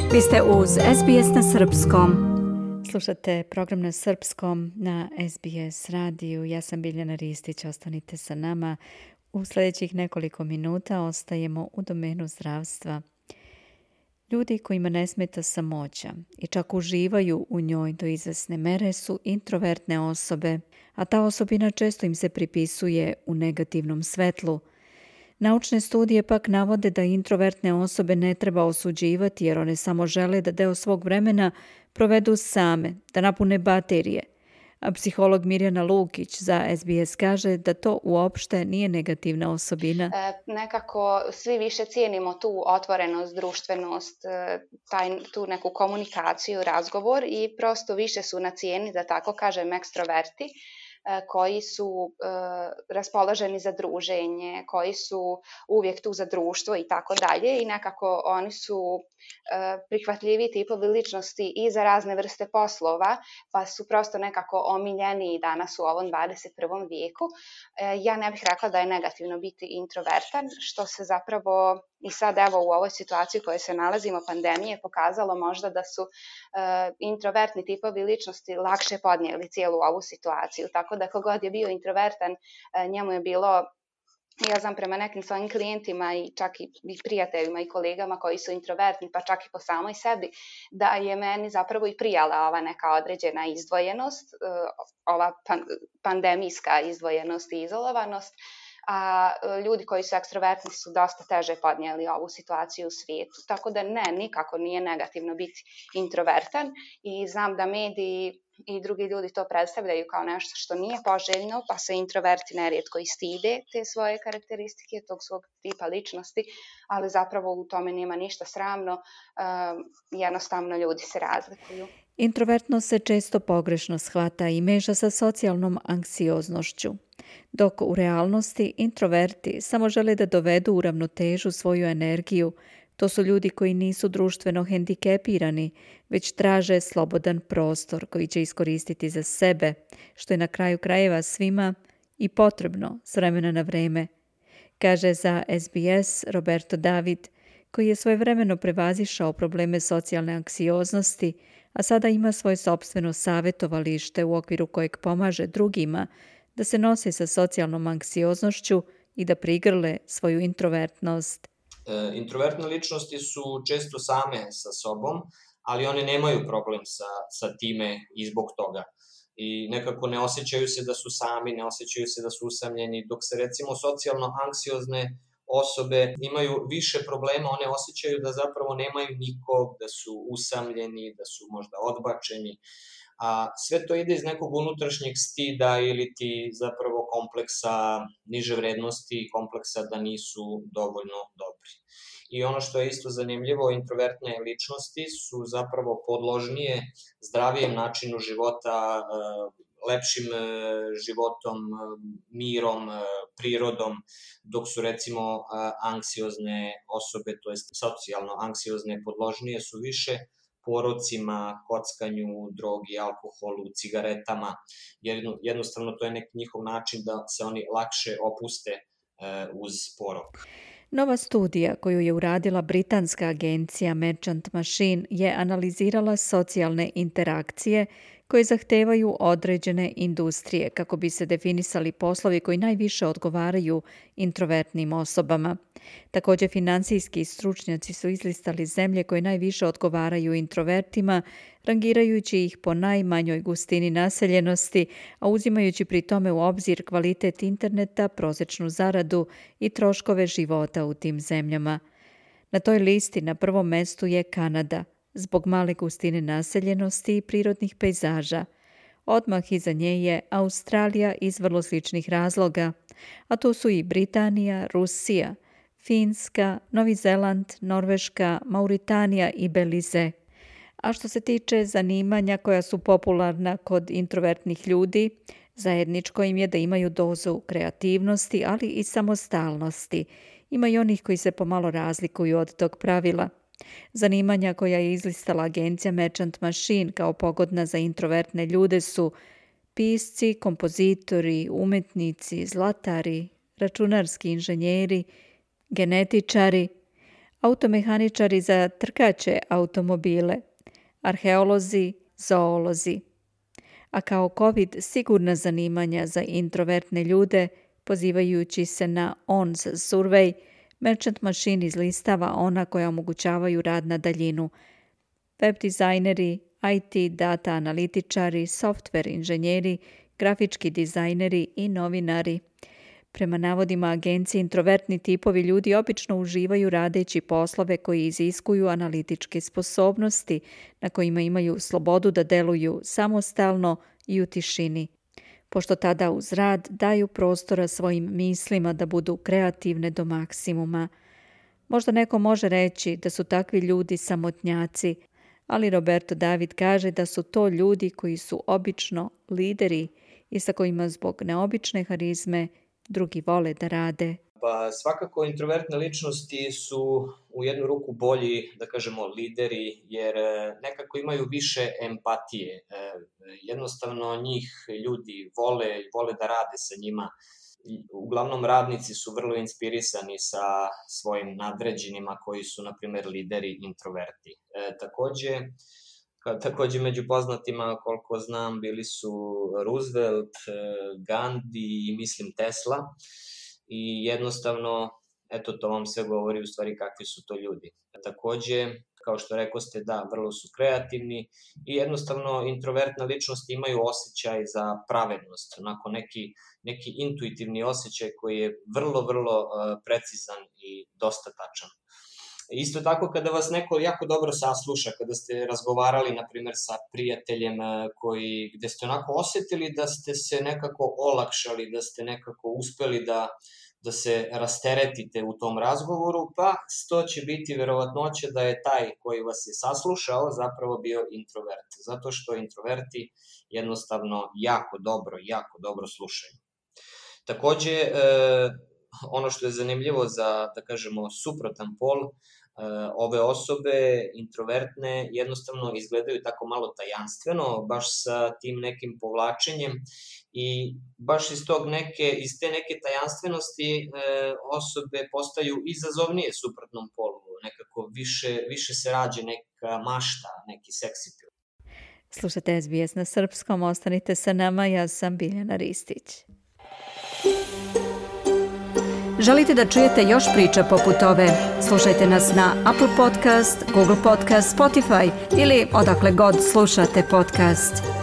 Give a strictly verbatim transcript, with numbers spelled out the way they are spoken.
Vi ste uz S B S na srpskom. Slušate program na srpskom na S B S radiju. Ja sam Biljana Ristić, ostanite sa nama. U sljedećih nekoliko minuta ostajemo u domenu zdravstva. Ljudi kojima ne smeta samoća i čak uživaju u njoj do izvesne mere su introvertne osobe, a ta osobina često im se pripisuje u negativnom svetlu. Naučne studije pak navode da introvertne osobe ne treba osuđivati jer one samo žele da deo svog vremena provedu same, da napune baterije. A psiholog Mirjana Lukić za S B S kaže da to uopšte nije negativna osobina. E, nekako svi više cijenimo tu otvorenost, društvenost, taj, tu neku komunikaciju, razgovor i prosto više su na cijeni, da tako kažem, ekstroverti koji su e, raspoloženi za druženje, koji su uvijek tu za društvo i tako dalje i nekako oni su e, prihvatljivi tipovi ličnosti i za razne vrste poslova, pa su prosto nekako omiljeni danas u ovom dvadeset prvom vijeku. E, ja ne bih rekla da je negativno biti introvertan, što se zapravo i sad evo u ovoj situaciji u kojoj se nalazimo, pandemije, pokazalo možda da su e, introvertni tipovi ličnosti lakše podnijeli cijelu ovu situaciju. Tako da kogod je bio introvertan, e, njemu je bilo, ja znam prema nekim svojim klijentima i čak i, i prijateljima i kolegama koji su introvertni, pa čak i po samoj sebi, da je meni zapravo i prijala ova neka određena izdvojenost, e, ova pan, pandemijska izdvojenost i izolovanost, a ljudi koji su ekstrovertni su dosta teže podnijeli ovu situaciju u svijetu. Tako da ne, nikako nije negativno biti introvertan i znam da mediji i drugi ljudi to predstavljaju kao nešto što nije poželjno, pa se introverti nerijetko i stide te svoje karakteristike, tog svog tipa ličnosti, ali zapravo u tome nema ništa sramno, um, jednostavno ljudi se razlikuju. Introvertnost se često pogrešno shvata i meša sa socijalnom anksioznošću, dok u realnosti introverti samo žele da dovedu u ravnotežu svoju energiju. To su ljudi koji nisu društveno hendikepirani, već traže slobodan prostor koji će iskoristiti za sebe, što je na kraju krajeva svima i potrebno s vremena na vreme, kaže za S B S Roberto David, koji je svojevremeno prevazišao probleme socijalne anksioznosti, a sada ima svoje sopstveno savjetovalište u okviru kojeg pomaže drugima da se nose sa socijalnom anksioznošću i da prigrle svoju introvertnost. E, introvertne ličnosti su često same sa sobom, ali one nemaju problem sa, sa time i zbog toga. I nekako ne osjećaju se da su sami, ne osjećaju se da su usamljeni, dok se recimo socijalno anksiozne osobe imaju više problema, one osjećaju da zapravo nemaju nikog, da su usamljeni, da su možda odbačeni, a sve to ide iz nekog unutrašnjeg stida ili ti zapravo kompleksa niže vrednosti, kompleksa da nisu dovoljno dobri. I ono što je isto zanimljivo, introvertne ličnosti su zapravo podložnije zdravijem načinu života, lepšim životom, mirom, prirodom, dok su recimo anksiozne osobe, to jest socijalno anksiozne podložnije su više porocima, kockanju, drogi, alkoholu, cigaretama, jer jednostavno to je neki njihov način da se oni lakše opuste uz porok. Nova studija koju je uradila britanska agencija Merchant Machine je analizirala socijalne interakcije koje zahtevaju određene industrije kako bi se definisali poslovi koji najviše odgovaraju introvertnim osobama. Također financijski stručnjaci su izlistali zemlje koje najviše odgovaraju introvertima, rangirajući ih po najmanjoj gustini naseljenosti, a uzimajući pri tome u obzir kvalitet interneta, prosječnu zaradu i troškove života u tim zemljama. Na toj listi na prvom mestu je Kanada, zbog male gustine naseljenosti i prirodnih pejzaža. Odmah iza nje je Australija iz vrlo sličnih razloga, a tu su i Britanija, Rusija, Finska, Novi Zeland, Norveška, Mauritanija i Belize. A što se tiče zanimanja koja su popularna kod introvertnih ljudi, zajedničko im je da imaju dozu kreativnosti, ali i samostalnosti. Ima i onih koji se pomalo razlikuju od tog pravila. Zanimanja koja je izlistala agencija Merchant Machine kao pogodna za introvertne ljude su pisci, kompozitori, umetnici, zlatari, računarski inženjeri, genetičari, automehaničari za trkaće automobile, arheolozi, zoolozi. A kao COVID sigurna zanimanja za introvertne ljude, pozivajući se na O N S survey, Merchant Machine izlistava ona koja omogućavaju rad na daljinu. Web dizajneri, I T data analitičari, software inženjeri, grafički dizajneri i novinari. Prema navodima agencije, introvertni tipovi ljudi obično uživaju radeći poslove koji iziskuju analitičke sposobnosti, na kojima imaju slobodu da deluju samostalno i u tišini, pošto tada uz rad daju prostora svojim mislima da budu kreativne do maksimuma. Možda neko može reći da su takvi ljudi samotnjaci, ali Roberto David kaže da su to ljudi koji su obično lideri i sa kojima zbog neobične harizme drugi vole da rade. Pa svakako introvertne ličnosti su u jednu ruku bolji, da kažemo, lideri, jer nekako imaju više empatije. Jednostavno njih ljudi vole i vole da rade sa njima. Uglavnom radnici su vrlo inspirisani sa svojim nadređenima koji su, na primjer, lideri introverti. E, takođe, Takođe, među poznatima, koliko znam, bili su Roosevelt, Gandhi i mislim Tesla. I jednostavno, eto, to vam sve govori u stvari kakvi su to ljudi. Takođe, kao što rekao ste, da, vrlo su kreativni i jednostavno introvertne ličnosti imaju osjećaj za pravednost, onako neki, neki intuitivni osjećaj koji je vrlo, vrlo uh, precizan i dosta tačan. Isto tako kada vas neko jako dobro sasluša, kada ste razgovarali, na primjer, sa prijateljem koji, gde ste onako osetili da ste se nekako olakšali, da ste nekako uspeli da, da se rasteretite u tom razgovoru, pa to će biti verovatnoće da je taj koji vas je saslušao zapravo bio introvert, zato što introverti jednostavno jako dobro, jako dobro slušaju. Takođe, e, ono što je zanimljivo za, da kažemo, suprotan pol, ove osobe introvertne jednostavno izgledaju tako malo tajanstveno, baš sa tim nekim povlačenjem i baš iz, tog neke, iz te neke tajanstvenosti e, osobe postaju izazovnije suprotnom polu, nekako više, više se rađe neka mašta, neki seksipil. Slušajte S B S na srpskom, ostanite sa nama, ja sam Biljana Ristić. Želite da čujete još priča poput ove? Slušajte nas na Apple Podcast, Google Podcast, Spotify ili odakle god slušate podcast.